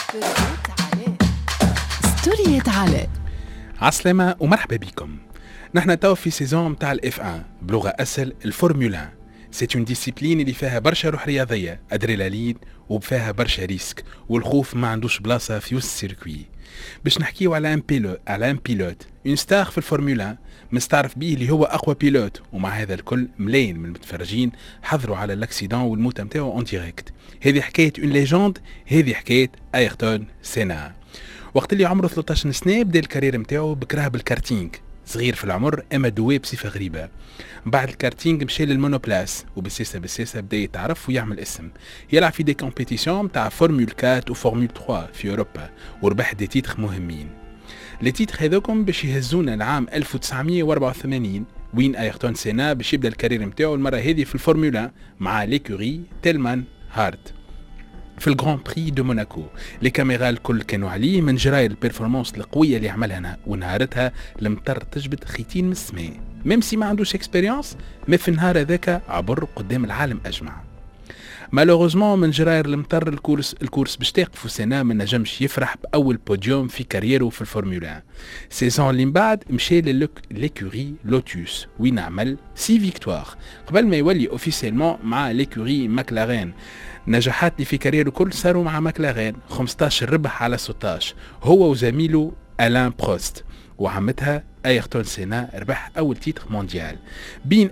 ستوريات علاء. عسلامة ومرحبا بكم. نحن توا في سيزون متاع الاف 1 بلغة أسل الفورمولا 1. سيت اون ديسيبلين اللي فيها برشا روح رياضية ادرينالين وفيها برشا ريسك والخوف ما عندوش بلاصة في وسط السيركوي. باش نحكيو على ان بيلوت اون ستار في الفورمولا 1 مستعرف بيه اللي هو اقوى بيلوت، ومع هذا الكل ملايين من المتفرجين حضروا على الاكسيدون والموت نتاعو اون ديريكت. هذه حكاية اون ليجوند، هذه حكاية ايرتون سينا. وقت اللي عمره 13 سنة بدا الكارير نتاعو بكره بالكارتينج، صغير في العمر اما دوي بصفة غريبة. بعد الكارتينج مشى للمونوبلاس وبسيسة بدا يتعرف ويعمل اسم، يلعب في دي كومبيتيسيون تاع فورمول 4 وفورمول 3 في اوروبا وربح دي تيتر مهمين. لي تيتر هذوكم باش يهزونا العام 1984 وين ايرتون سينا باش يبدا الكارير نتاعو المرة هذه في الفورمولا مع ليكوري تيلمان هارت في الجراند بري دو موناكو. لي كاميرا الكل كانوا عليه من جراي البيرفورمانس القويه اللي عملها ونهارتها المطر تجبد خيتين من السماء، ميم سي ما عندوش اكسبيريونس، ما في النهار هذاك عبر قدام العالم اجمع. مالوغوزمون من جراير المطر الكورس باش تقفوا سنة ما نجمش يفرح باول بوديوم في كاريره في الفورمولا 1. سيزون اللي من بعد مشى ليكوري لوتوس وين عمل 6 فيكتوار قبل ما يولي اوفيسيلمون مع ليكوري ماكلارين. نجاحات اللي في كاريره كل صاروا مع ماكلارين، 15 ربح على 16 هو وزميله ألان بروست، وعمتها ايرتون سينا ربح اول تيتر مونديال. بين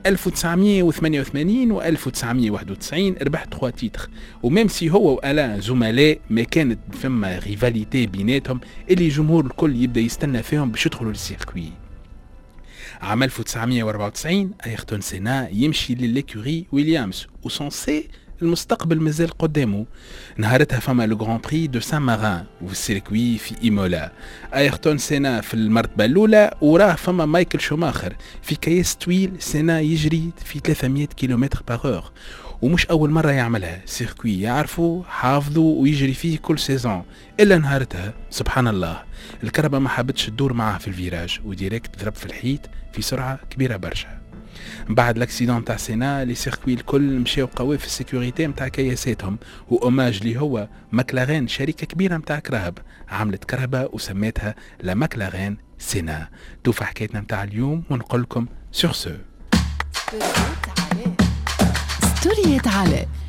1988 و 1991 ربح 3 تيتر، وميم سي هو والان زملاء ما كانت فما ريفاليتي بيناتهم اللي الجمهور الكل يبدا يستنى فيهم باش يدخلوا للسيركوي. عام 1994 ايرتون سينا يمشي لليكوري ويليامز وسونسي المستقبل مازال قدامه. نهارتها فما لو غران بري دو سان ماران وفي السيركوي في ايمولا. ايرتون سينا في المرتبه الاولى وراه فما مايكل شوماخر في كياس طويل سينا يجري في 300 كيلومتر باغ، ومش اول مره يعملها. سيركوي يعرفوا حافظوا ويجري فيه كل سيزون. الا نهارتها سبحان الله الكربه ما حبتش تدور معاه في الفيراج وديريكت ضرب في الحيط في سرعه كبيره برشا. بعد الاكسيدون تاع سينا لي سيركوي الكل مشاو قوي في السيكوريتي نتاع كياساتهم، واوماج لي هو ماكلارين شركه كبيره نتاع كرهب عملت كرهبه وسميتها لا ماكلارين سينا. توفى حكايتنا نتاع اليوم ونقول لكم سور سو. ستوريات علاء.